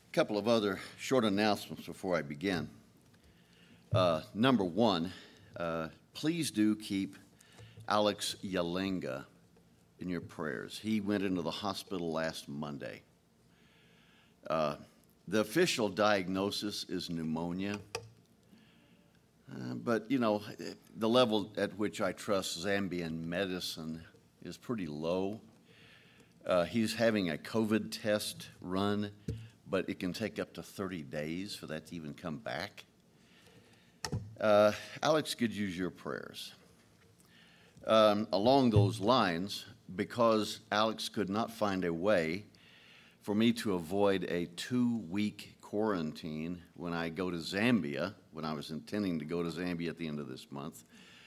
A couple of other short announcements before I begin. Number one, please do keep Alex Yalenga in your prayers. He went into the hospital last Monday. The official diagnosis is pneumonia. But, you know, the level at which I trust Zambian medicine is pretty low. He's having a COVID test run, but it can take up to 30 days for that to even come back. Alex could use your prayers. Along those lines, because Alex could not find a way for me to avoid a 2-week quarantine when I go to Zambia, when I was intending to go to Zambia at the end of this month,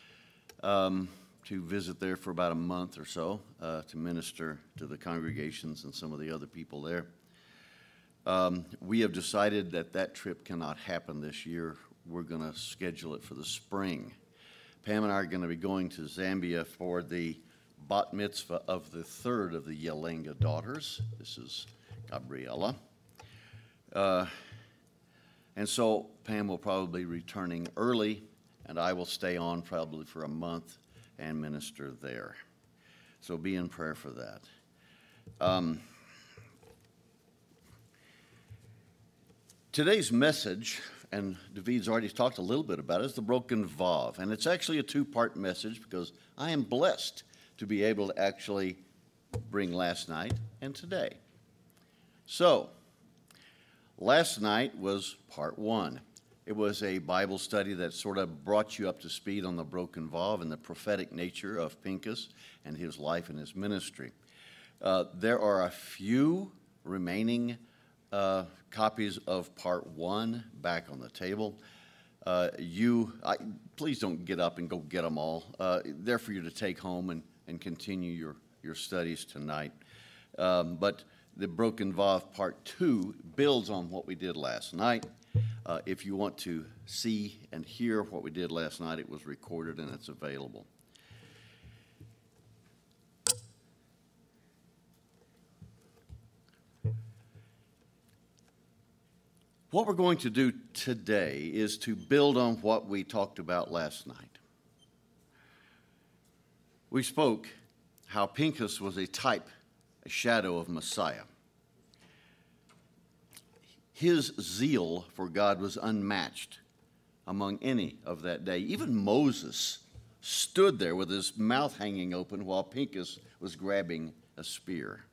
to visit there for about a month or so, to minister to the congregations and some of the other people there. We have decided that that trip cannot happen this year. We're going to schedule it for the spring. Pam and I are going to be going to Zambia for the bat mitzvah of the third of the Yalenga daughters. This is Gabriella. And so Pam will probably be returning early, and I will stay on probably for a month and minister there. So be in prayer for that. Today's message, and David's already talked a little bit about it, is the broken vav. And it's actually a 2-part message because I am blessed to be able to actually bring last night and today. So, last night was part 1. It was a Bible study that sort of brought you up to speed on the broken vav and the prophetic nature of Pinchas and his life and his ministry. There are a few remaining copies of part 1 back on the table. Please don't get up and go get them all. They're for you to take home and continue your studies tonight. But the Broken Vav Part 2 builds on what we did last night. If you want to see and hear what we did last night, it was recorded and it's available. What we're going to do today is to build on what we talked about last night. We spoke how Pinchas was a type, a shadow of Messiah. His zeal for God was unmatched among any of that day. Even Moses stood there with his mouth hanging open while Pinchas was grabbing a spear.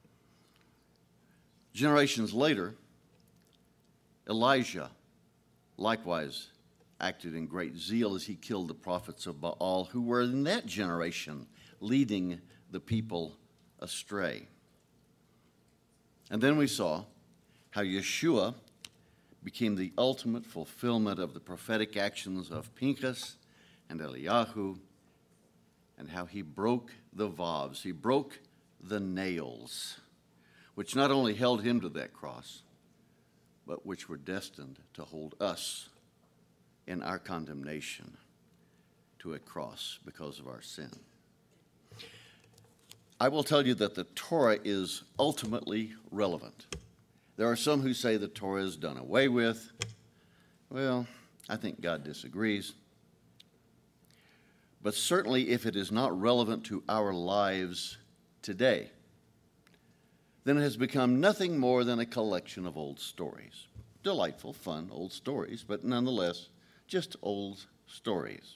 Generations later, Elijah likewise acted in great zeal as he killed the prophets of Baal who were in that generation leading the people astray. And then we saw how Yeshua became the ultimate fulfillment of the prophetic actions of Pinchas and Eliyahu, and how he broke the vavs, he broke the nails, which not only held him to that cross, but which were destined to hold us in our condemnation to a cross because of our sin. I will tell you that the Torah is ultimately relevant. There are some who say the Torah is done away with. Well, I think God disagrees. But certainly if it is not relevant to our lives today, then it has become nothing more than a collection of old stories. Delightful, fun, old stories, but nonetheless, just old stories.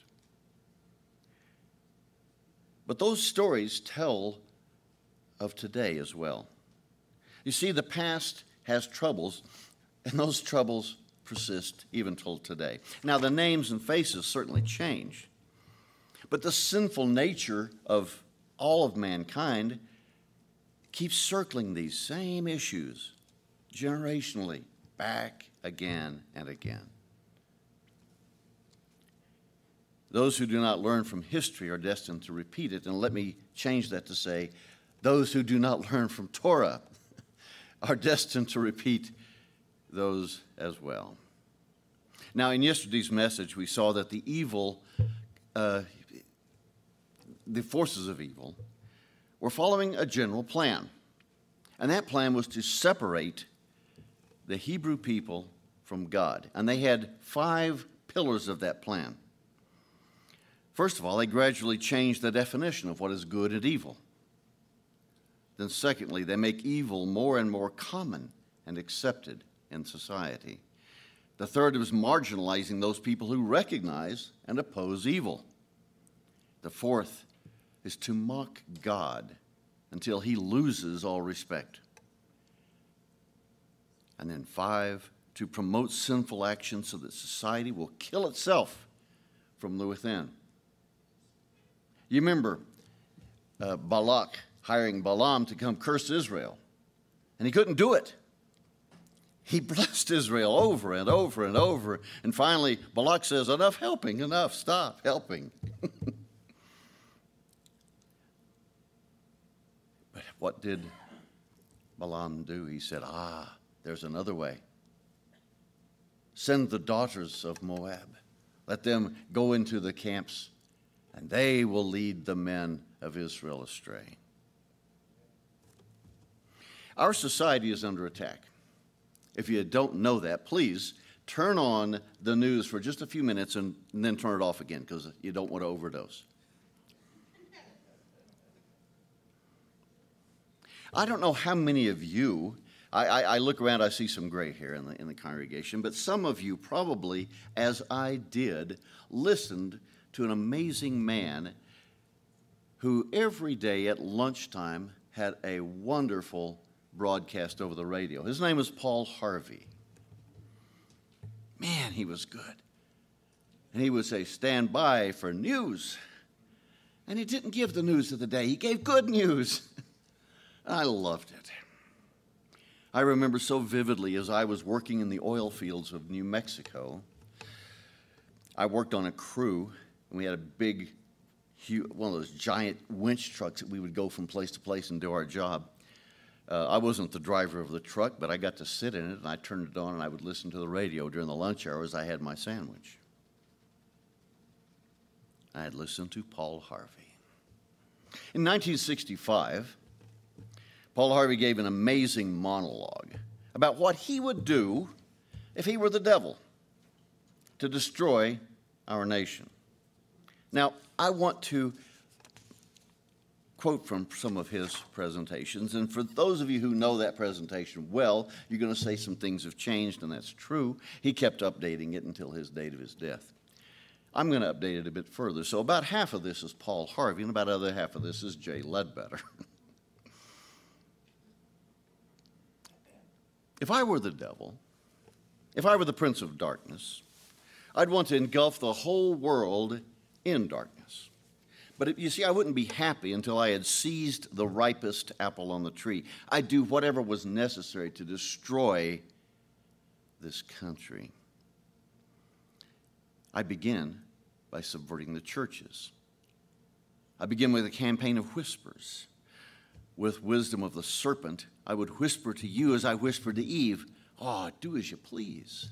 But those stories tell of today as well. You see, the past has troubles, and those troubles persist even till today. Now, the names and faces certainly change, but the sinful nature of all of mankind keeps circling these same issues generationally, back again and again. Those who do not learn from history are destined to repeat it, and let me change that to say, those who do not learn from Torah are destined to repeat those as well. Now, in yesterday's message, we saw that the forces of evil were following a general plan. And that plan was to separate the Hebrew people from God. And they had 5 pillars of that plan. First of all, they gradually changed the definition of what is good and evil. Then secondly, they make evil more and more common and accepted in society. The third was marginalizing those people who recognize and oppose evil. The fourth is to mock God until he loses all respect. And then 5, to promote sinful action so that society will kill itself from the within. You remember Balak hiring Balaam to come curse Israel, and he couldn't do it. He blessed Israel over and over and over, and finally Balak says, enough helping, enough, stop helping. But what did Balaam do? He said, there's another way. Send the daughters of Moab. Let them go into the camps, and they will lead the men of Israel astray. Our society is under attack. If you don't know that, please turn on the news for just a few minutes and then turn it off again, because you don't want to overdose. I don't know how many of you, I look around, I see some gray hair in the congregation, but some of you probably, as I did, listened to an amazing man who every day at lunchtime had a wonderful broadcast over the radio. His name was Paul Harvey. Man, he was good. And he would say, stand by for news. And he didn't give the news of the day. He gave good news. I loved it. I remember so vividly as I was working in the oil fields of New Mexico. I worked on a crew, and we had a big, one of those giant winch trucks that we would go from place to place and do our job. I wasn't the driver of the truck, but I got to sit in it, and I turned it on, and I would listen to the radio during the lunch hours. I had my sandwich. I had listened to Paul Harvey. In 1965, Paul Harvey gave an amazing monologue about what he would do if he were the devil to destroy our nation. Now, I want to quote from some of his presentations, and for those of you who know that presentation well, you're going to say some things have changed, and that's true. He kept updating it until his date of his death. I'm going to update it a bit further. So about half of this is Paul Harvey, and about the other half of this is Jay Ledbetter. If I were the devil, if I were the prince of darkness, I'd want to engulf the whole world in darkness. But you see, I wouldn't be happy until I had seized the ripest apple on the tree. I'd do whatever was necessary to destroy this country. I begin by subverting the churches. I begin with a campaign of whispers. With wisdom of the serpent, I would whisper to you as I whispered to Eve, do as you please.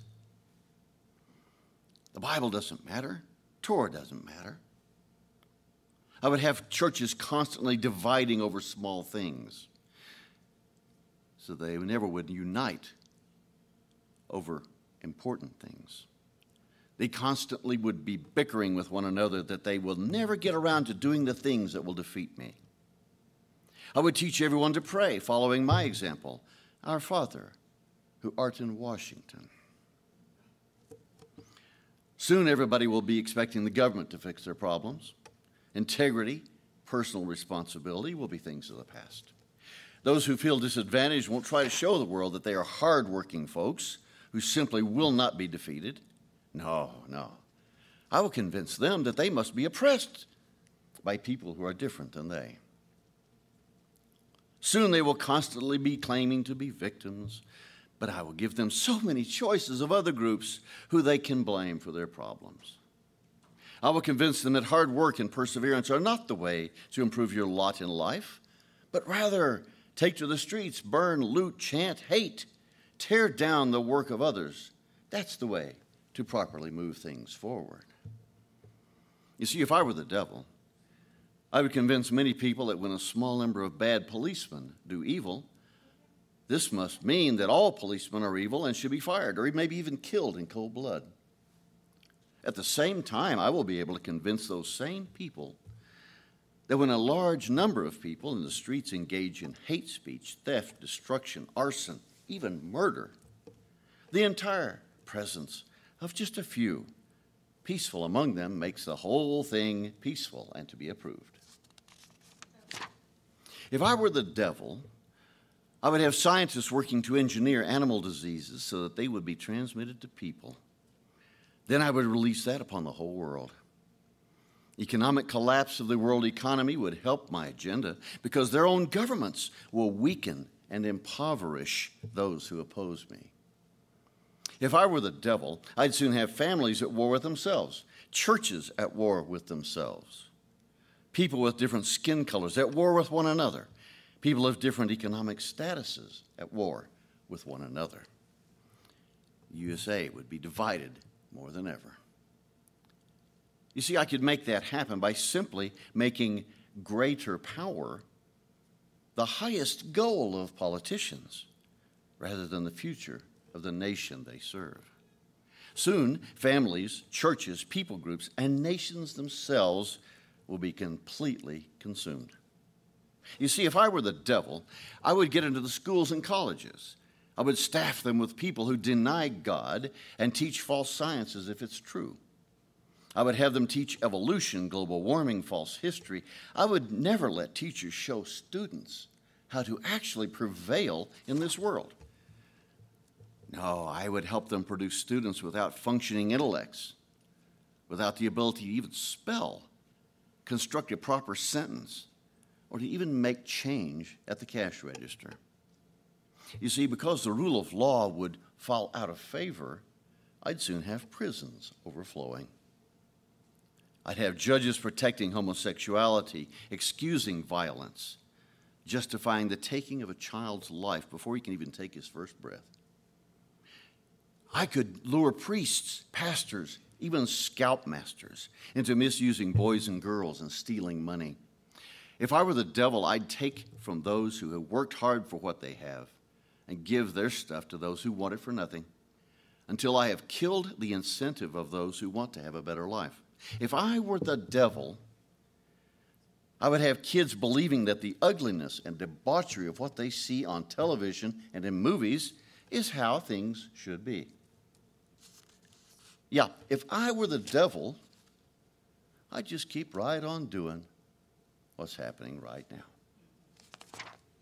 The Bible doesn't matter. Torah doesn't matter. I would have churches constantly dividing over small things so they never would unite over important things. They constantly would be bickering with one another that they will never get around to doing the things that will defeat me. I would teach everyone to pray, following my example, Our Father, who art in Washington. Soon everybody will be expecting the government to fix their problems. Integrity, personal responsibility will be things of the past. Those who feel disadvantaged won't try to show the world that they are hardworking folks who simply will not be defeated. No. I will convince them that they must be oppressed by people who are different than they. Soon they will constantly be claiming to be victims, but I will give them so many choices of other groups who they can blame for their problems. I will convince them that hard work and perseverance are not the way to improve your lot in life, but rather take to the streets, burn, loot, chant, hate, tear down the work of others. That's the way to properly move things forward. You see, if I were the devil, I would convince many people that when a small number of bad policemen do evil, This must mean that all policemen are evil and should be fired, or maybe even killed in cold blood. At the same time, I will be able to convince those same people that when a large number of people in the streets engage in hate speech, theft, destruction, arson, even murder, the entire presence of just a few peaceful among them makes the whole thing peaceful and to be approved. If I were the devil, I would have scientists working to engineer animal diseases so that they would be transmitted to people. Then I would release that upon the whole world. Economic collapse of the world economy would help my agenda because their own governments will weaken and impoverish those who oppose me. If I were the devil, I'd soon have families at war with themselves, churches at war with themselves, people with different skin colors at war with one another, people of different economic statuses at war with one another. The USA would be divided more than ever. You see, I could make that happen by simply making greater power the highest goal of politicians rather than the future of the nation they serve. Soon, families, churches, people groups, and nations themselves will be completely consumed. You see, if I were the devil, I would get into the schools and colleges. I would staff them with people who deny God and teach false science as if it's true. I would have them teach evolution, global warming, false history. I would never let teachers show students how to actually prevail in this world. No, I would help them produce students without functioning intellects, without the ability to even spell, construct a proper sentence, or to even make change at the cash register. You see, because the rule of law would fall out of favor, I'd soon have prisons overflowing. I'd have judges protecting homosexuality, excusing violence, justifying the taking of a child's life before he can even take his first breath. I could lure priests, pastors, even scoutmasters into misusing boys and girls and stealing money. If I were the devil, I'd take from those who have worked hard for what they have and give their stuff to those who want it for nothing until I have killed the incentive of those who want to have a better life. If I were the devil, I would have kids believing that the ugliness and debauchery of what they see on television and in movies is how things should be. Yeah, if I were the devil, I'd just keep right on doing what's happening right now.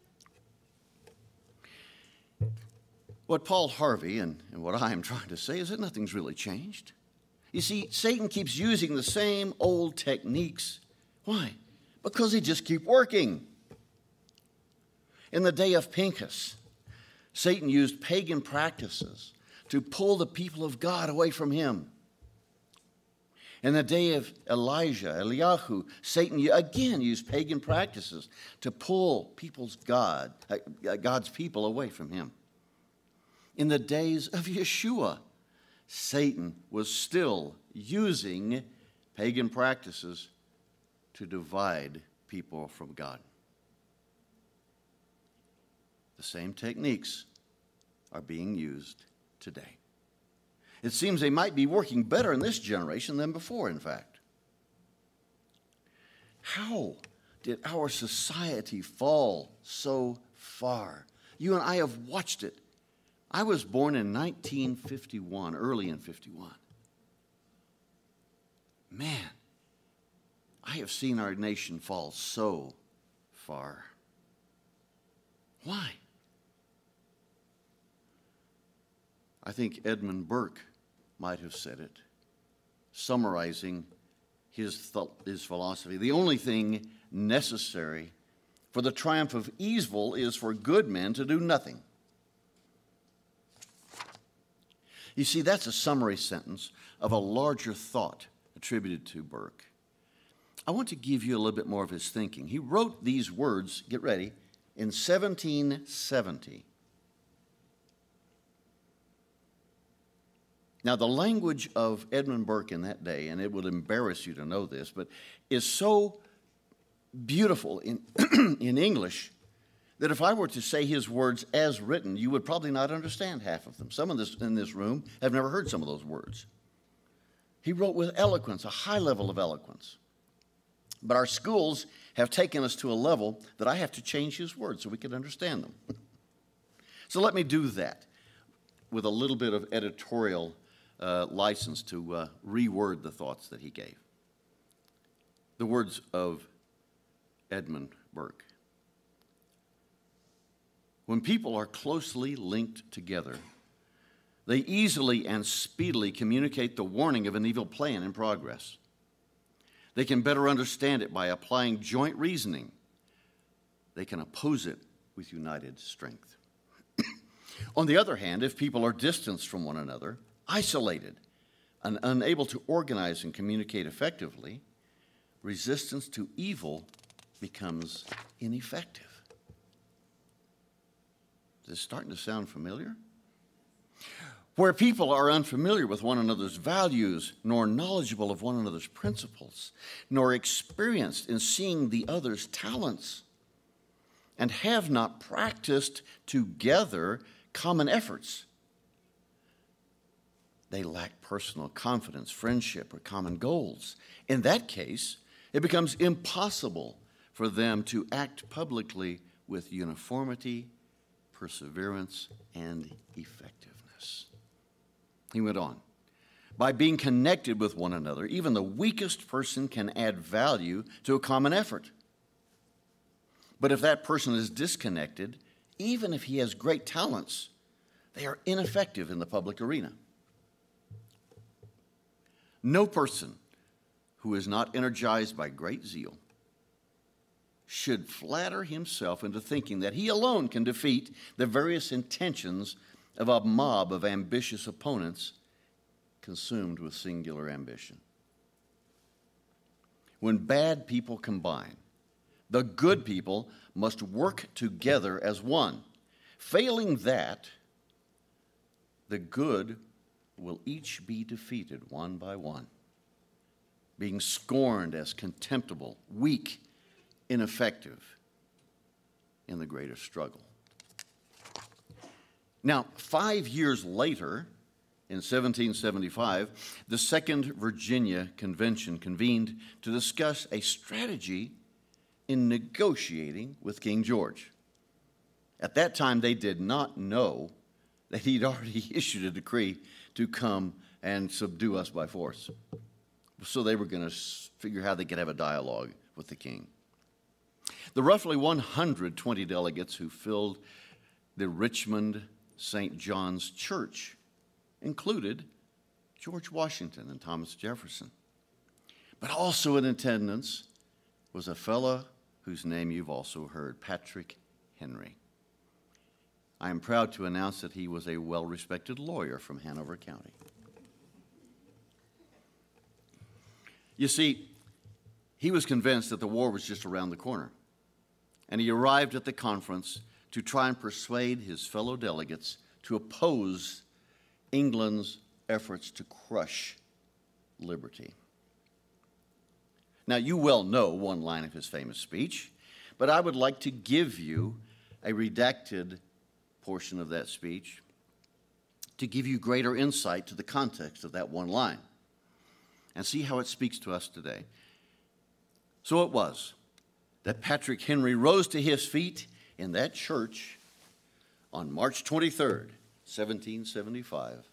What Paul Harvey and what I am trying to say is that nothing's really changed. You see, Satan keeps using the same old techniques. Why? Because they just keep working. In the day of Pincus, Satan used pagan practices to pull the people of God away from him. In the day of Eliyahu, Satan again used pagan practices to pull God's people away from him. In the days of Yeshua, Satan was still using pagan practices to divide people from God. The same techniques are being used today. It seems they might be working better in this generation than before, in fact. How did our society fall so far? You and I have watched it. I was born in 1951, early in 51. Man, I have seen our nation fall so far. Why? I think Edmund Burke might have said it, summarizing his philosophy. The only thing necessary for the triumph of evil is for good men to do nothing. You see, that's a summary sentence of a larger thought attributed to Burke. I want to give you a little bit more of his thinking. He wrote these words, get ready, in 1770. Now, the language of Edmund Burke in that day, and it would embarrass you to know this, but is so beautiful in, in English that if I were to say his words as written, you would probably not understand half of them. Some of this in this room have never heard some of those words. He wrote with eloquence, a high level of eloquence. But our schools have taken us to a level that I have to change his words so we can understand them. So let me do that with a little bit of editorial license to reword the thoughts that he gave. The words of Edmund Burke. When people are closely linked together, they easily and speedily communicate the warning of an evil plan in progress. They can better understand it by applying joint reasoning. They can oppose it with united strength. On the other hand, if people are distanced from one another, isolated, and unable to organize and communicate effectively, resistance to evil becomes ineffective. Is this starting to sound familiar? Where people are unfamiliar with one another's values, nor knowledgeable of one another's principles, nor experienced in seeing the other's talents, and have not practiced together common efforts, they lack personal confidence, friendship, or common goals. In that case, it becomes impossible for them to act publicly with uniformity, perseverance, and effectiveness. He went on, by being connected with one another, even the weakest person can add value to a common effort. But if that person is disconnected, even if he has great talents, they are ineffective in the public arena. No person who is not energized by great zeal should flatter himself into thinking that he alone can defeat the various intentions of a mob of ambitious opponents consumed with singular ambition. When bad people combine, the good people must work together as one. Failing that, the good will each be defeated one by one, being scorned as contemptible, weak, ineffective in the greater struggle. Now, 5 years later, in 1775, the Second Virginia Convention convened to discuss a strategy in negotiating with King George. At that time, they did not know that he'd already issued a decree to come and subdue us by force. So they were going to figure how they could have a dialogue with the king. The roughly 120 delegates who filled the Richmond St. John's Church included George Washington and Thomas Jefferson. But also in attendance was a fellow whose name you've also heard, Patrick Henry. I am proud to announce that he was a well-respected lawyer from Hanover County. You see, he was convinced that the war was just around the corner, and he arrived at the conference to try and persuade his fellow delegates to oppose England's efforts to crush liberty. Now, you well know one line of his famous speech, but I would like to give you a redacted portion of that speech to give you greater insight to the context of that one line and see how it speaks to us today. So it was that Patrick Henry rose to his feet in that church on March 23rd, 1775,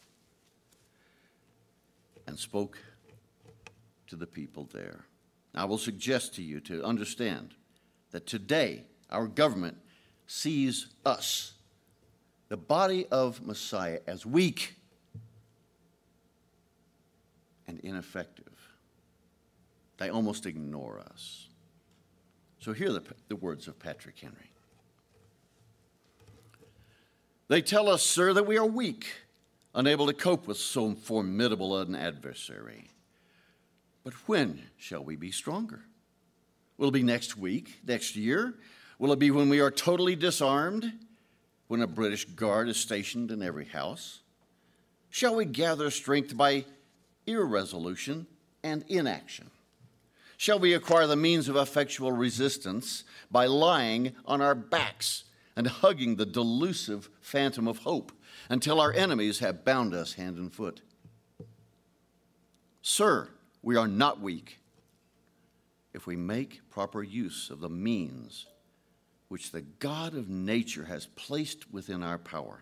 and spoke to the people there. I will suggest to you to understand that today our government sees us, the body of Messiah, as weak and ineffective. They almost ignore us. So hear the words of Patrick Henry. They tell us, sir, that we are weak, unable to cope with so formidable an adversary. But when shall we be stronger? Will it be next week, next year? Will it be when we are totally disarmed, when a British guard is stationed in every house? Shall we gather strength by irresolution and inaction? Shall we acquire the means of effectual resistance by lying on our backs and hugging the delusive phantom of hope until our enemies have bound us hand and foot? Sir, we are not weak if we make proper use of the means which the God of nature has placed within our power.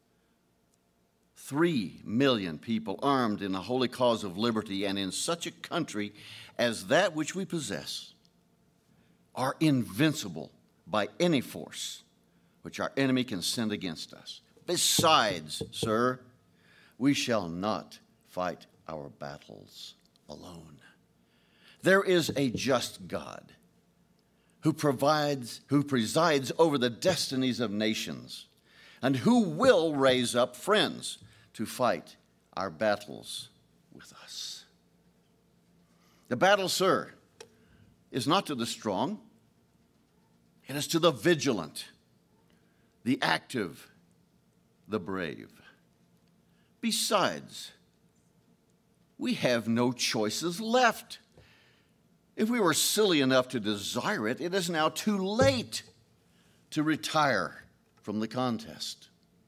3 million people armed in the holy cause of liberty and in such a country as that which we possess are invincible by any force which our enemy can send against us. Besides, sir, we shall not fight our battles alone. There is a just God who presides over the destinies of nations and who will raise up friends to fight our battles with us. The battle, sir, is not to the strong. It is to the vigilant, the active, the brave. Besides, we have no choices left. If we were silly enough to desire it, it is now too late to retire from the contest.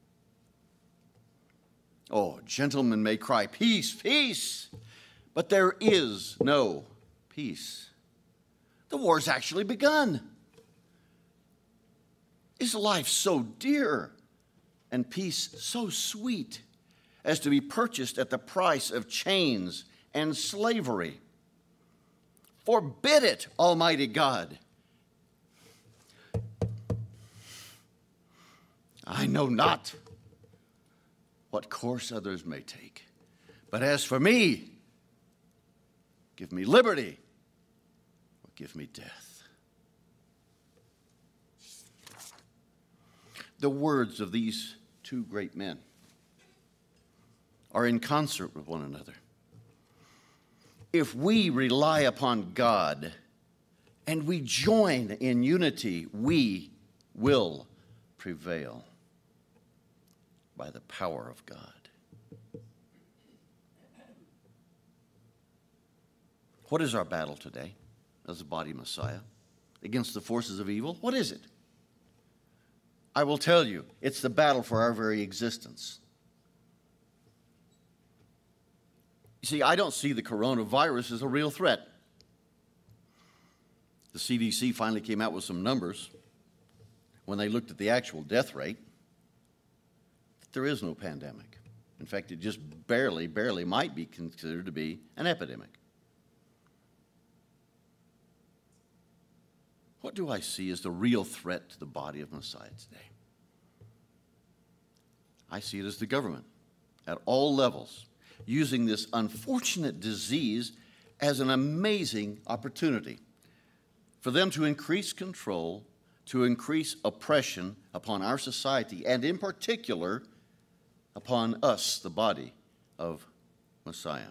Oh, gentlemen may cry, peace, peace, but there is no peace. The war's actually begun. Is life so dear and peace so sweet as to be purchased at the price of chains and slavery? Forbid it, Almighty God. I know not what course others may take, but as for me, give me liberty or give me death. The words of these two great men are in concert with one another. If we rely upon God and we join in unity, we will prevail by the power of God. What is our battle today as the body of Messiah against the forces of evil? What is it? I will tell you, it's the battle for our very existence. You see, I don't see the coronavirus as a real threat. The CDC finally came out with some numbers when they looked at the actual death rate. There is no pandemic. In fact, it just barely might be considered to be an epidemic. What do I see as the real threat to the body of Messiah today? I see it as the government at all levels using this unfortunate disease as an amazing opportunity for them to increase control, to increase oppression upon our society, and in particular, upon us, the body of Messiah.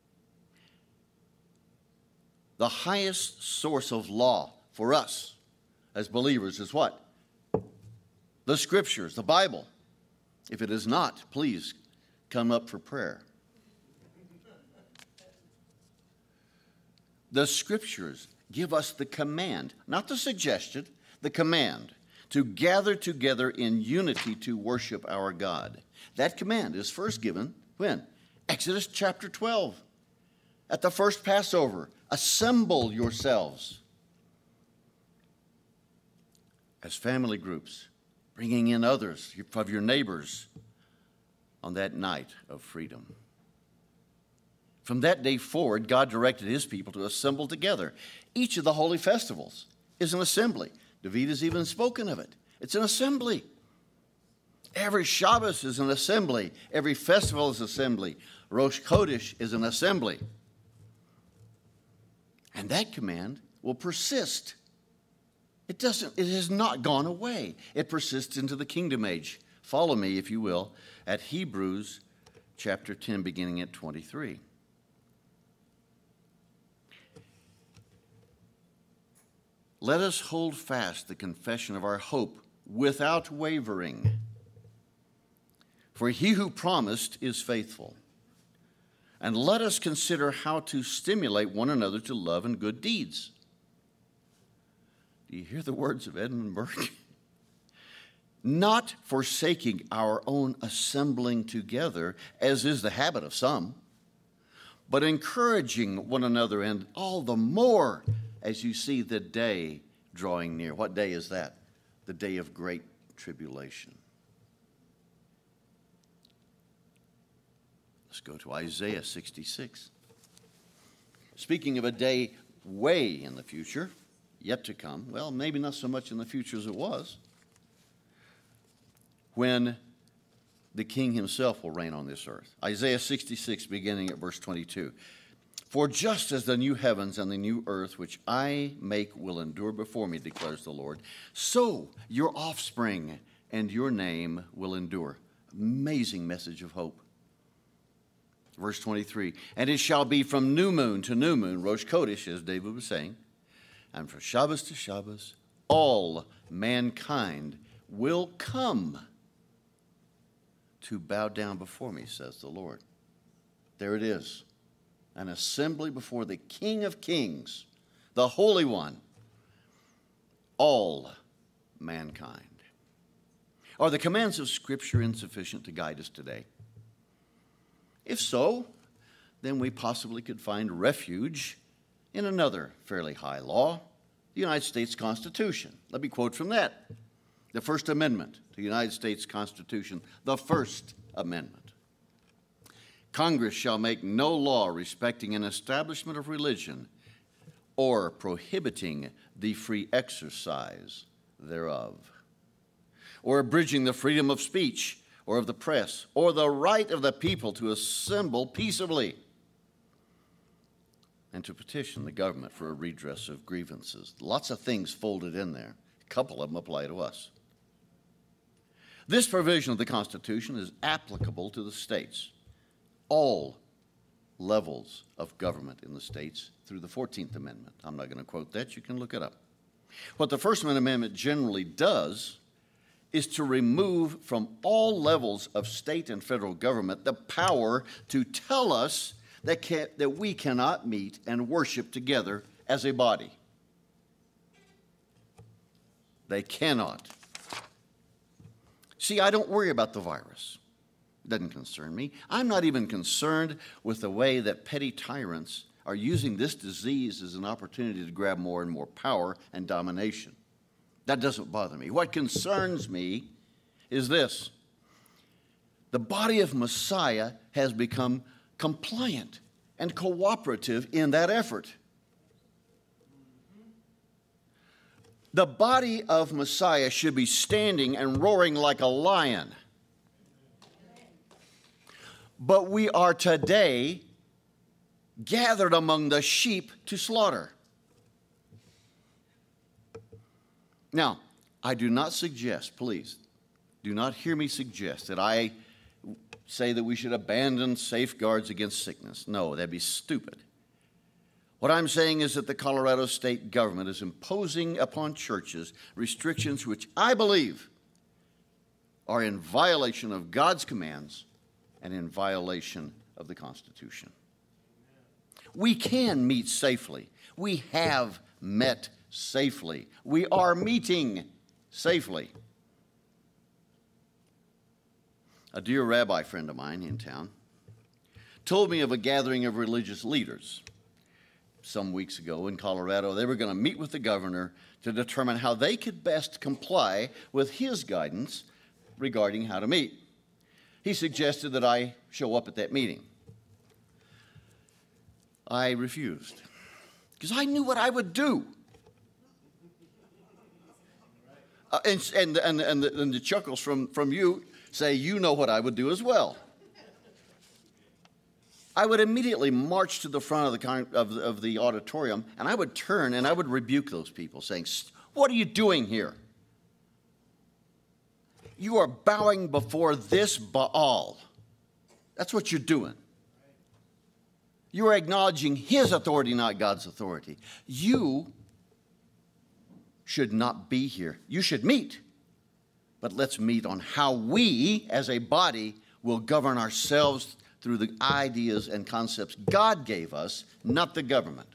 The highest source of law for us as believers is what? The Scriptures, the Bible. If it is not, please come up for prayer. The Scriptures give us the command, not the suggestion, the command to gather together in unity to worship our God. That command is first given when? Exodus chapter 12. At the first Passover, assemble yourselves as family groups, bringing in others of your neighbors on that night of freedom. From that day forward, God directed his people to assemble together. Each of the holy festivals is an assembly. David has even spoken of it. It's an assembly. Every Shabbos is an assembly. Every festival is an assembly. Rosh Chodesh is an assembly. And that command will persist. It has not gone away. It persists into the kingdom age. Follow me, if you will, at Hebrews chapter 10, beginning at 23. Let us hold fast the confession of our hope without wavering. For he who promised is faithful. And let us consider how to stimulate one another to love and good deeds. Do you hear the words of Edmund Burke? Not forsaking our own assembling together, as is the habit of some, but encouraging one another, and all the more as you see the day drawing near. What day is that? The day of great tribulation. Let's go to Isaiah 66. Speaking of a day way in the future, yet to come, well, maybe not so much in the future as it was, when the King himself will reign on this earth. Isaiah 66, beginning at verse 22. For just as the new heavens and the new earth which I make will endure before me, declares the Lord, so your offspring and your name will endure. Amazing message of hope. Verse 23, and it shall be from new moon to new moon, Rosh Chodesh, as David was saying, and from Shabbos to Shabbos, all mankind will come to bow down before me, says the Lord. There it is, an assembly before the King of Kings, the Holy One, all mankind. Are the commands of Scripture insufficient to guide us today? If so, then we possibly could find refuge in another fairly high law, the United States Constitution. Let me quote from that. The First Amendment to the United States Constitution, the First Amendment. Congress shall make no law respecting an establishment of religion or prohibiting the free exercise thereof, or abridging the freedom of speech or of the press, or the right of the people to assemble peaceably and to petition the government for a redress of grievances. Lots of things folded in there. A couple of them apply to us. This provision of the Constitution is applicable to the states, all levels of government in the states through the 14th Amendment. I'm not going to quote that. You can look it up. What the First Amendment generally does is to remove from all levels of state and federal government the power to tell us that we cannot meet and worship together as a body. They cannot. See, I don't worry about the virus. It doesn't concern me. I'm not even concerned with the way that petty tyrants are using this disease as an opportunity to grab more and more power and domination. That doesn't bother me. What concerns me is this. The body of Messiah has become compliant and cooperative in that effort. The body of Messiah should be standing and roaring like a lion. But we are today gathered among the sheep to slaughter. Now, I do not suggest, please, do not hear me suggest that I say that we should abandon safeguards against sickness. No, that'd be stupid. What I'm saying is that the Colorado state government is imposing upon churches restrictions which I believe are in violation of God's commands and in violation of the Constitution. We can meet safely. We have met safely. We are meeting safely. A dear rabbi friend of mine in town told me of a gathering of religious leaders some weeks ago in Colorado. They were going to meet with the governor to determine how they could best comply with his guidance regarding how to meet. He suggested that I show up at that meeting. I refused because I knew what I would do. And the chuckles from you say you know what I would do as well. I would immediately march to the front of the auditorium, and I would turn and I would rebuke those people, saying, "What are you doing here? You are bowing before this Baal. That's what you're doing. You are acknowledging his authority, not God's authority. You should not be here. You should meet. But let's meet on how we, as a body, will govern ourselves through the ideas and concepts God gave us, not the government.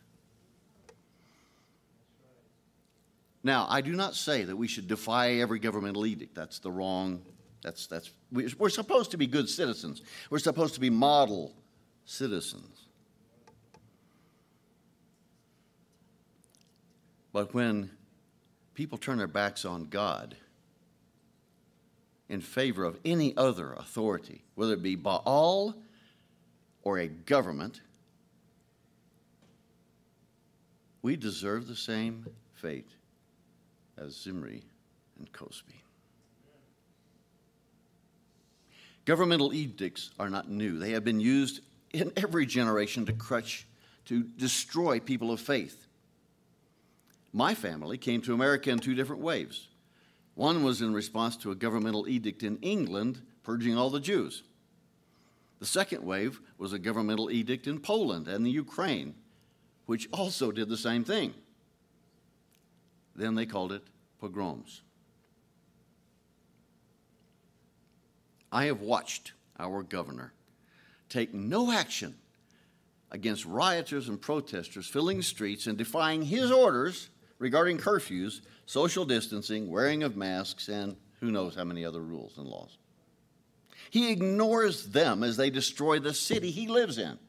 Now, I do not say that we should defy every governmental edict. That's the wrong, we're supposed to be good citizens. We're supposed to be model citizens. But when people turn their backs on God in favor of any other authority, whether it be Baal or a government, we deserve the same fate as Zimri and Cosby. Governmental edicts are not new. They have been used in every generation to destroy people of faith. My family came to America in two different waves. One was in response to a governmental edict in England purging all the Jews. The second wave was a governmental edict in Poland and the Ukraine, which also did the same thing. Then they called it pogroms. I have watched our governor take no action against rioters and protesters filling streets and defying his orders regarding curfews, social distancing, wearing of masks, and who knows how many other rules and laws. He ignores them as they destroy the city he lives in.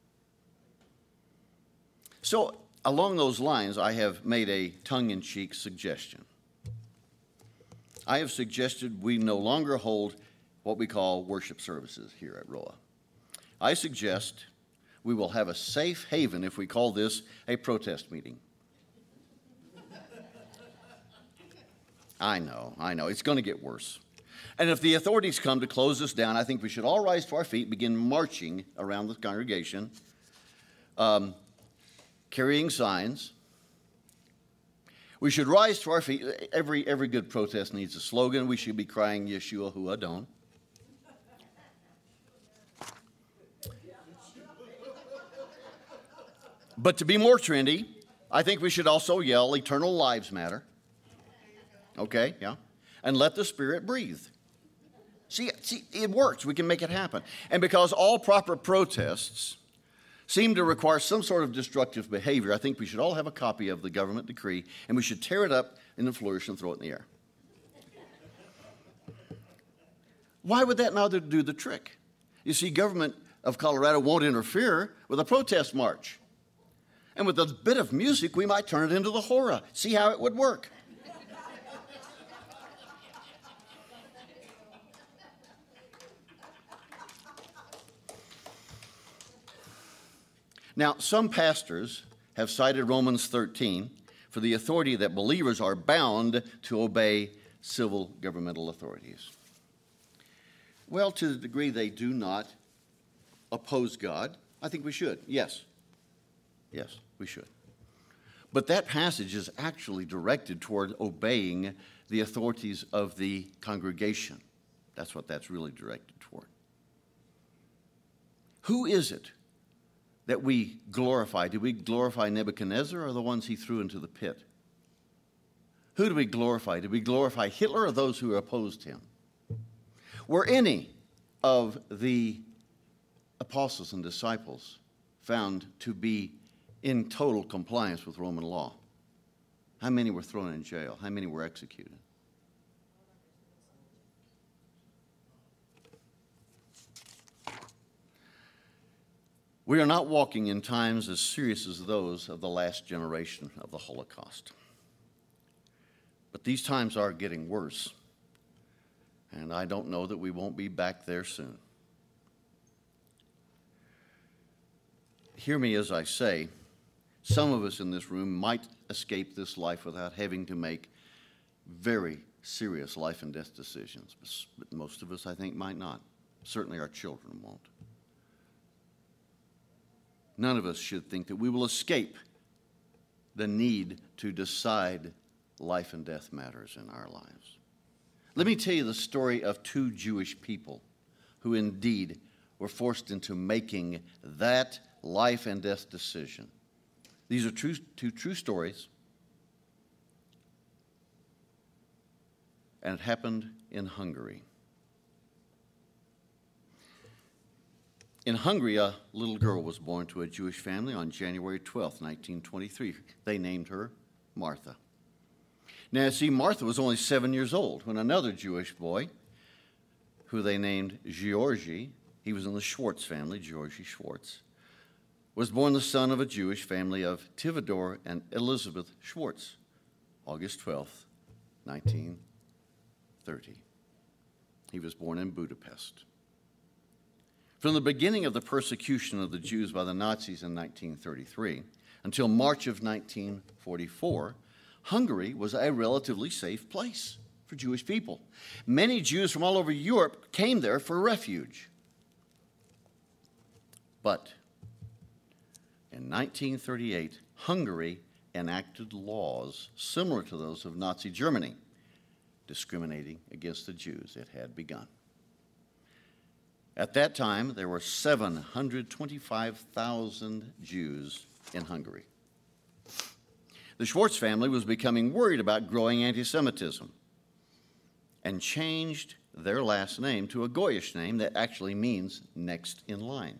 So, along those lines, I have made a tongue-in-cheek suggestion. I have suggested we no longer hold what we call worship services here at Roa. I suggest we will have a safe haven if we call this a protest meeting. I know, it's going to get worse. And if the authorities come to close us down, I think we should all rise to our feet, begin marching around the congregation, carrying signs. We should rise to our feet. Every good protest needs a slogan. We should be crying, Yeshua Hu Adon. But to be more trendy, I think we should also yell, eternal lives matter. Okay, yeah. And let the Spirit breathe. See, it works. We can make it happen. And because all proper protests seem to require some sort of destructive behavior, I think we should all have a copy of the government decree, and we should tear it up in the flourish and throw it in the air. Why would that not do the trick? You see, government of Colorado won't interfere with a protest march. And with a bit of music, we might turn it into the hora. See how it would work. Now, some pastors have cited Romans 13 for the authority that believers are bound to obey civil governmental authorities. Well, to the degree they do not oppose God, I think we should. Yes, we should. But that passage is actually directed toward obeying the authorities of the congregation. That's what that's really directed toward. Who is it that we glorify? Do we glorify Nebuchadnezzar or the ones he threw into the pit? Who do we glorify? Do we glorify Hitler or those who opposed him? Were any of the apostles and disciples found to be in total compliance with Roman law? How many were thrown in jail? How many were executed? We are not walking in times as serious as those of the last generation of the Holocaust. But these times are getting worse, and I don't know that we won't be back there soon. Hear me as I say, some of us in this room might escape this life without having to make very serious life and death decisions, but most of us, I think, might not. Certainly our children won't. None of us should think that we will escape the need to decide life and death matters in our lives. Let me tell you the story of two Jewish people who indeed were forced into making that life and death decision. These are two true stories, and it happened in Hungary. In Hungary, a little girl was born to a Jewish family on January 12, 1923. They named her Martha. Now, see, Martha was only 7 years old when another Jewish boy, who they named Georgi, he was in the Schwartz family, Georgi Schwartz, was born the son of a Jewish family of Tivador and Elizabeth Schwartz, August 12, 1930. He was born in Budapest. From the beginning of the persecution of the Jews by the Nazis in 1933 until March of 1944, Hungary was a relatively safe place for Jewish people. Many Jews from all over Europe came there for refuge. But in 1938, Hungary enacted laws similar to those of Nazi Germany, discriminating against the Jews. It had begun. At that time, there were 725,000 Jews in Hungary. The Schwartz family was becoming worried about growing anti-Semitism and changed their last name to a Goyish name that actually means next in line.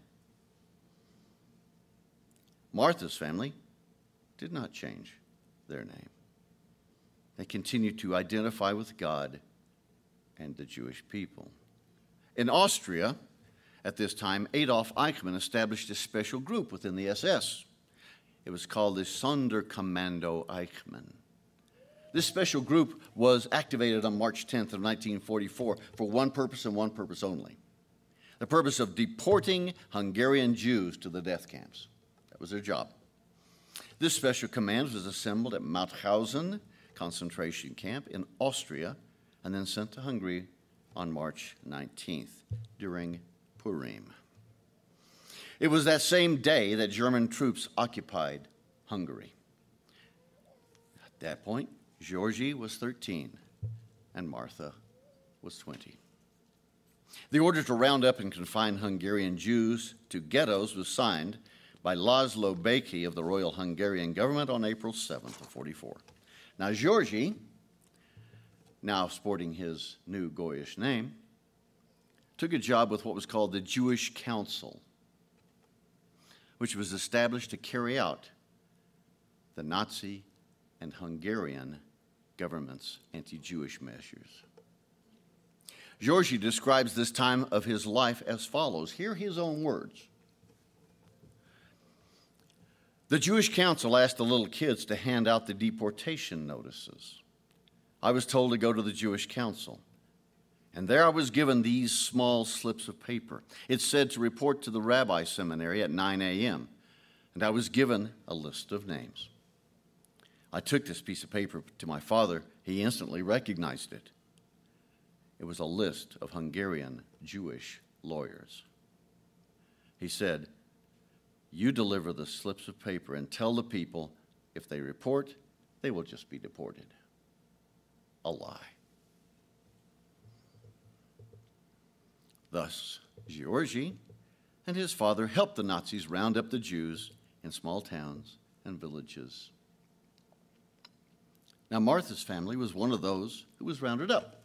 Martha's family did not change their name. They continued to identify with God and the Jewish people. In Austria, at this time, Adolf Eichmann established a special group within the SS. It was called the Sonderkommando Eichmann. This special group was activated on March 10th of 1944 for one purpose and one purpose only: the purpose of deporting Hungarian Jews to the death camps. That was their job. This special command was assembled at Mauthausen concentration camp in Austria and then sent to Hungary on March 19th during Purim. It was that same day that German troops occupied Hungary. At that point, Georgi was 13 and Martha was 20. The order to round up and confine Hungarian Jews to ghettos was signed by Laszlo Béki of the Royal Hungarian government on April 7th of 44. Now, Georgi, now sporting his new Goyish name, took a job with what was called the Jewish Council, which was established to carry out the Nazi and Hungarian government's anti-Jewish measures. Georgi describes this time of his life as follows. Hear his own words. The Jewish Council asked the little kids to hand out the deportation notices. I was told to go to the Jewish Council, and there I was given these small slips of paper. It said to report to the rabbi seminary at 9 a.m., and I was given a list of names. I took this piece of paper to my father. He instantly recognized it. It was a list of Hungarian Jewish lawyers. He said, "You deliver the slips of paper and tell the people if they report, they will just be deported." A lie. Thus, Georgi and his father helped the Nazis round up the Jews in small towns and villages. Now, Martha's family was one of those who was rounded up.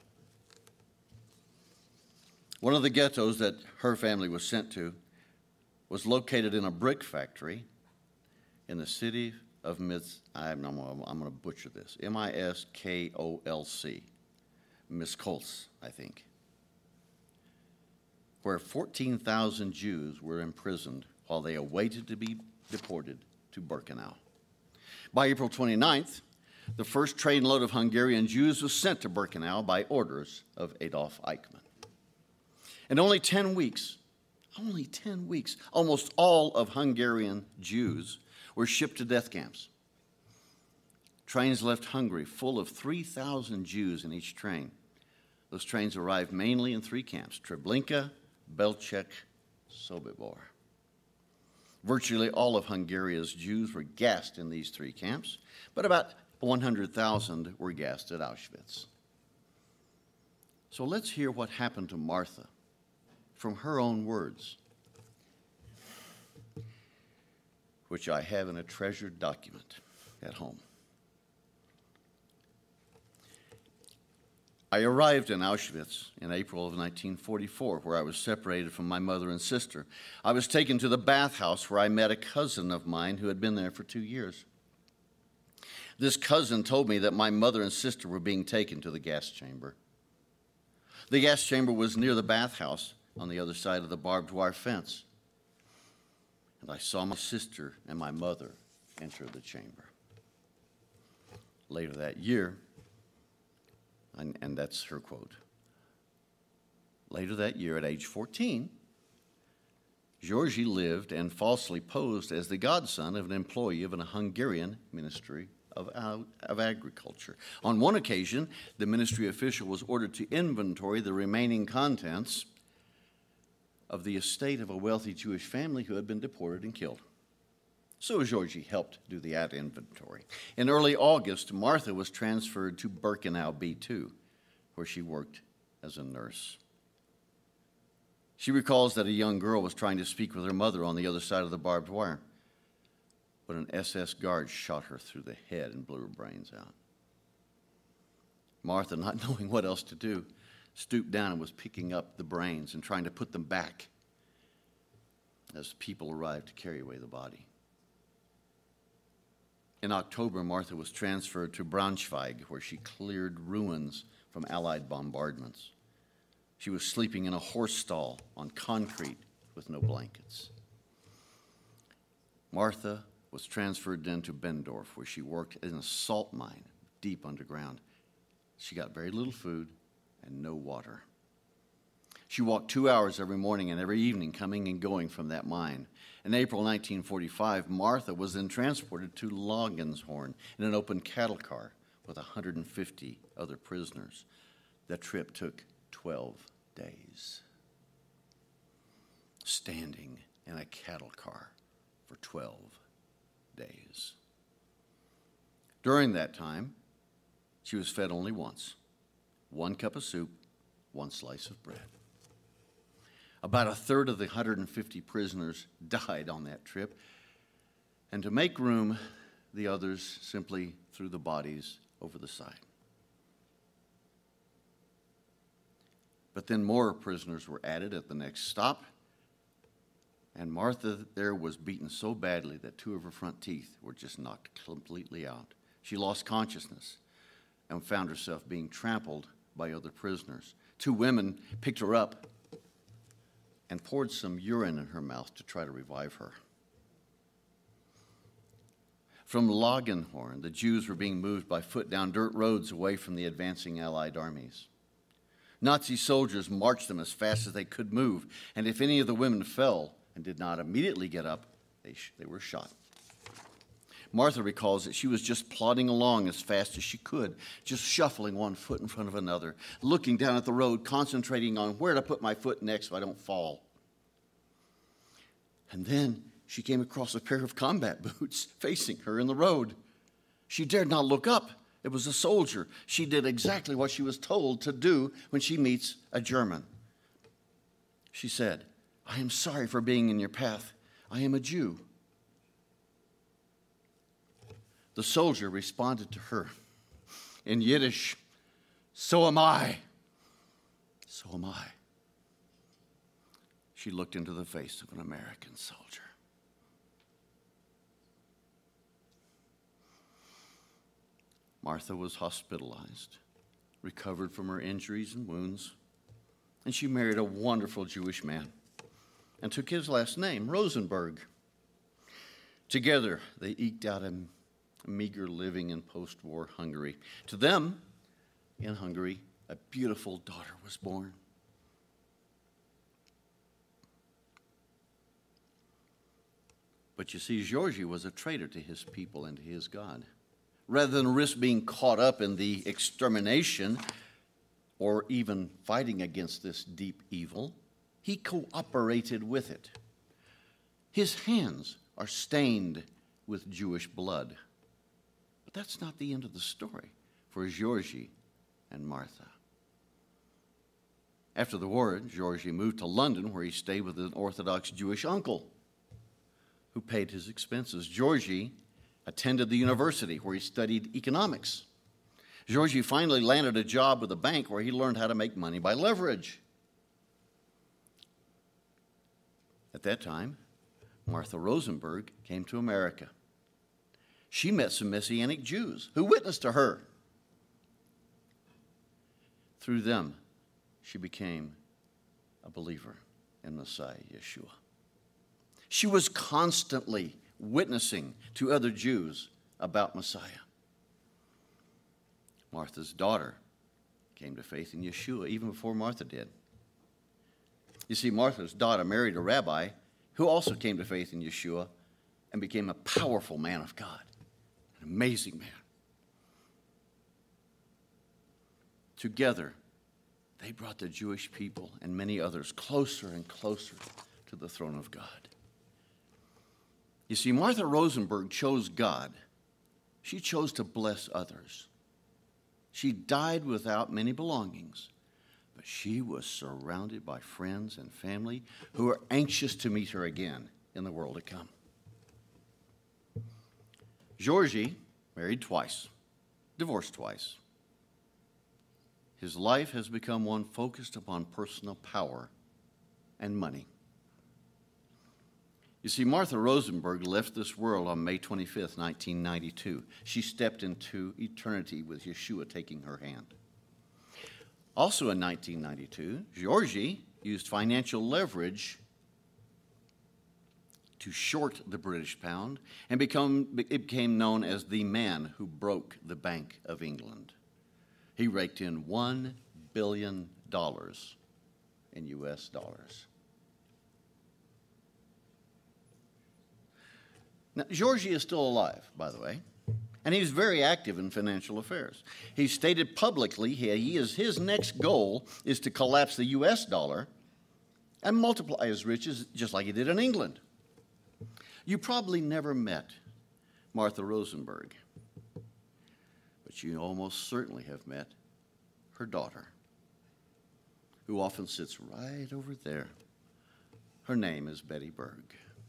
One of the ghettos that her family was sent to was located in a brick factory in the city of I'm going to butcher this, Miskolc, Miskolc, I think, where 14,000 Jews were imprisoned while they awaited to be deported to Birkenau. By April 29th, the first trainload of Hungarian Jews was sent to Birkenau by orders of Adolf Eichmann. In only 10 weeks, almost all of Hungarian Jews were shipped to death camps. Trains left Hungary full of 3,000 Jews in each train. Those trains arrived mainly in three camps: Treblinka, Belchek, Sobibor. Virtually all of Hungaria's Jews were gassed in these three camps, but about 100,000 were gassed at Auschwitz. So let's hear what happened to Martha from her own words, which I have in a treasured document at home. I arrived in Auschwitz in April of 1944, where I was separated from my mother and sister. I was taken to the bathhouse where I met a cousin of mine who had been there for 2 years. This cousin told me that my mother and sister were being taken to the gas chamber. The gas chamber was near the bathhouse on the other side of the barbed wire fence. And I saw my sister and my mother enter the chamber. Later that year, and that's her quote, later that year at age 14, György lived and falsely posed as the godson of an employee of a Hungarian ministry of agriculture. On one occasion, the ministry official was ordered to inventory the remaining contents of the estate of a wealthy Jewish family who had been deported and killed. So György helped do the inventory. In early August, Martha was transferred to Birkenau B2, where she worked as a nurse. She recalls that a young girl was trying to speak with her mother on the other side of the barbed wire, but an SS guard shot her through the head and blew her brains out. Martha, not knowing what else to do, stooped down and was picking up the brains and trying to put them back as people arrived to carry away the body. In October, Martha was transferred to Braunschweig, where she cleared ruins from Allied bombardments. She was sleeping in a horse stall on concrete with no blankets. Martha was transferred then to Bendorf, where she worked in a salt mine deep underground. She got very little food and no water. She walked 2 hours every morning and every evening, coming and going from that mine. In April 1945, Martha was then transported to Logenshorn in an open cattle car with 150 other prisoners. That trip took 12 days. Standing in a cattle car for 12 days. During that time, she was fed only once. 1 cup of soup, 1 slice of bread. About a third of the 150 prisoners died on that trip, and to make room, the others simply threw the bodies over the side. But then more prisoners were added at the next stop, and Martha there was beaten so badly that 2 of her front teeth were just knocked completely out. She lost consciousness and found herself being trampled by other prisoners. 2 women picked her up and poured some urine in her mouth to try to revive her. From Logenhorn, the Jews were being moved by foot down dirt roads away from the advancing Allied armies. Nazi soldiers marched them as fast as they could move, and if any of the women fell and did not immediately get up, they were shot. Martha recalls that she was just plodding along as fast as she could, just shuffling 1 foot in front of another, looking down at the road, concentrating on where to put my foot next so I don't fall. And then she came across a pair of combat boots facing her in the road. She dared not look up. It was a soldier. She did exactly what she was told to do when she meets a German. She said, "I am sorry for being in your path. I am a Jew." The soldier responded to her in Yiddish, "So am I. So am I." She looked into the face of an American soldier. Martha was hospitalized, recovered from her injuries and wounds, and she married a wonderful Jewish man and took his last name, Rosenberg. Together, they eked out a meager living in post-war Hungary. To them, in Hungary, a beautiful daughter was born. But you see, György was a traitor to his people and to his God. Rather than risk being caught up in the extermination or even fighting against this deep evil, he cooperated with it. His hands are stained with Jewish blood. But that's not the end of the story for György and Martha. After the war, György moved to London, where he stayed with an Orthodox Jewish uncle who paid his expenses. György attended the university where he studied economics. Georgie finally landed a job with a bank where he learned how to make money by leverage. At that time, Martha Rosenberg came to America. She met some Messianic Jews who witnessed to her. Through them, she became a believer in Messiah Yeshua. She was constantly witnessing to other Jews about Messiah. Martha's daughter came to faith in Yeshua even before Martha did. You see, Martha's daughter married a rabbi who also came to faith in Yeshua and became a powerful man of God, an amazing man. Together, they brought the Jewish people and many others closer and closer to the throne of God. You see, Martha Rosenberg chose God. She chose to bless others. She died without many belongings, but she was surrounded by friends and family who were anxious to meet her again in the world to come. Georgie married twice, divorced twice. His life has become one focused upon personal power and money. You see, Martha Rosenberg left this world on May 25th, 1992. She stepped into eternity with Yeshua taking her hand. Also in 1992, Georgie used financial leverage to short the British pound and it became known as the man who broke the Bank of England. He raked in $1 billion in U.S. dollars. Now, Georgie is still alive, by the way, and he's very active in financial affairs. He stated publicly his next goal is to collapse the U.S. dollar and multiply his riches just like he did in England. You probably never met Martha Rosenberg, but you almost certainly have met her daughter, who often sits right over there. Her name is Betty Berg.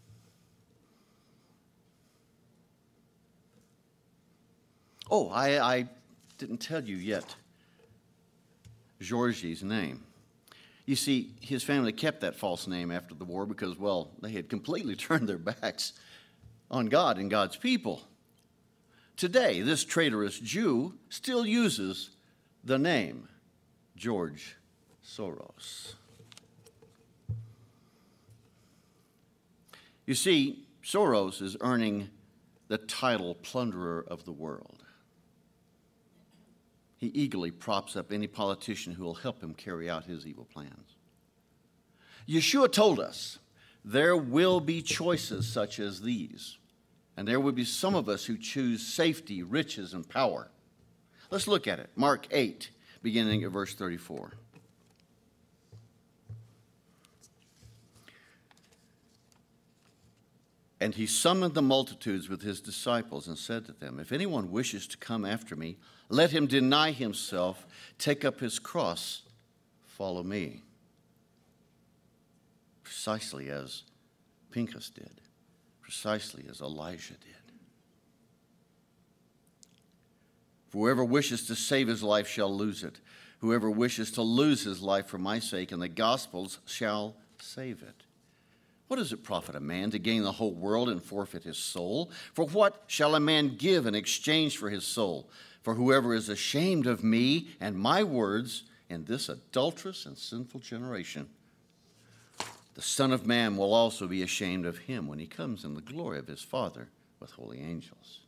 Oh, I didn't tell you yet Georgie's name. You see, his family kept that false name after the war because, well, they had completely turned their backs on God and God's people. Today, this traitorous Jew still uses the name George Soros. You see, Soros is earning the title plunderer of the world. He eagerly props up any politician who will help him carry out his evil plans. Yeshua told us there will be choices such as these, and there will be some of us who choose safety, riches, and power. Let's look at it. Mark 8, beginning at verse 34. And he summoned the multitudes with his disciples and said to them, if anyone wishes to come after me, let him deny himself, take up his cross, follow me. Precisely as Pinchas did, precisely as Elijah did. Whoever wishes to save his life shall lose it. Whoever wishes to lose his life for my sake and the gospel's shall save it. What does it profit a man to gain the whole world and forfeit his soul? For what shall a man give in exchange for his soul? For whoever is ashamed of me and my words in this adulterous and sinful generation, the Son of Man will also be ashamed of him when he comes in the glory of his Father with holy angels.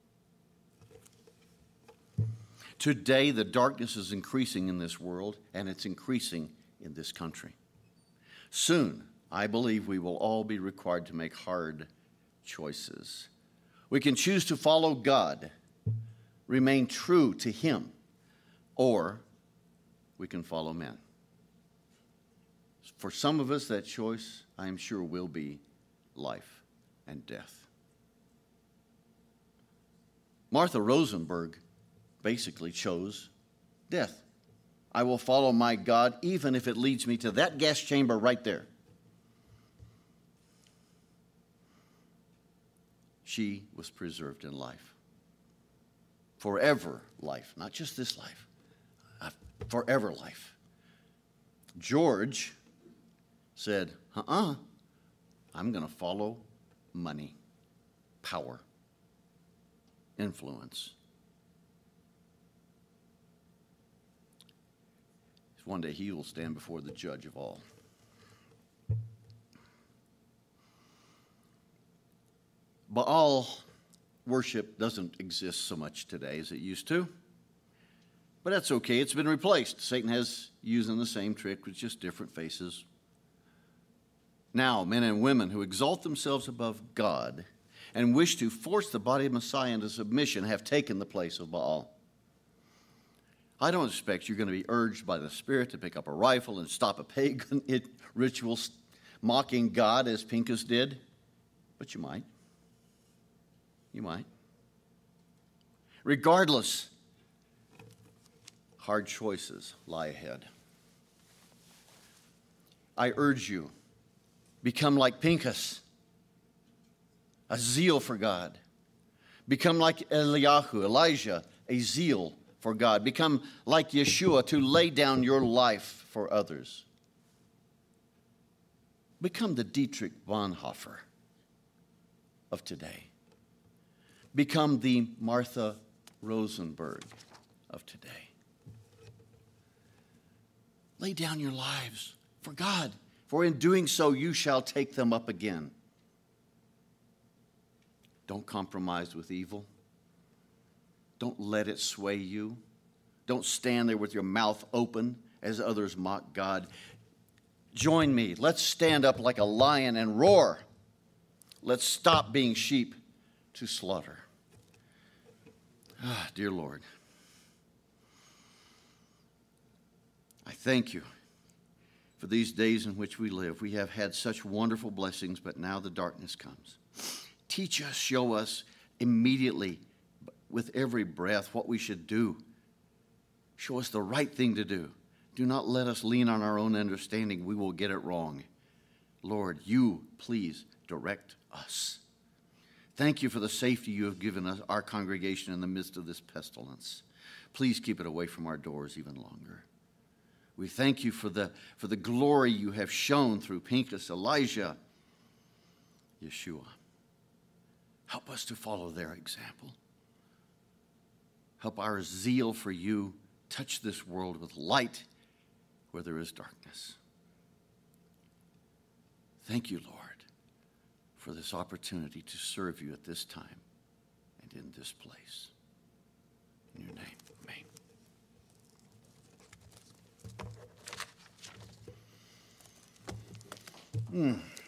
Today, the darkness is increasing in this world, and it's increasing in this country. Soon, I believe we will all be required to make hard choices. We can choose to follow God, remain true to Him, or we can follow men. For some of us, that choice, I am sure, will be life and death. Martha Rosenberg basically chose death. I will follow my God even if it leads me to that gas chamber right there. She was preserved in life. forever life, not just this life, forever life. George said, I'm going to follow money, power, influence. One day he will stand before the judge of all. Baal worship doesn't exist so much today as it used to. But that's okay. It's been replaced. Satan has using the same trick with just different faces. Now, men and women who exalt themselves above God and wish to force the body of Messiah into submission have taken the place of Baal. I don't expect you're going to be urged by the Spirit to pick up a rifle and stop a pagan ritual mocking God as Pincus did, but you might. You might. Regardless, hard choices lie ahead. I urge you, become like Pincus, a zeal for God. Become like Elijah, a zeal for God. Become like Yeshua, to lay down your life for others. Become the Dietrich Bonhoeffer of today. Become the Martha Rosenberg of today. Lay down your lives for God, for in doing so you shall take them up again. Don't compromise with evil. Don't let it sway you. Don't stand there with your mouth open as others mock God. Join me. Let's stand up like a lion and roar. Let's stop being sheep to slaughter. Dear Lord, I thank you for these days in which we live. We have had such wonderful blessings, but now the darkness comes. Teach us, show us immediately, with every breath, what we should do. Show us the right thing to do. Do not let us lean on our own understanding. We will get it wrong. Lord, you please direct us. Thank you for the safety you have given us, our congregation, in the midst of this pestilence. Please keep it away from our doors even longer. We thank you for the glory you have shown through Pincus, Elijah, Yeshua. Help us to follow their example. Help our zeal for you touch this world with light where there is darkness. Thank you, Lord, for this opportunity to serve you at this time and in this place. In your name, amen.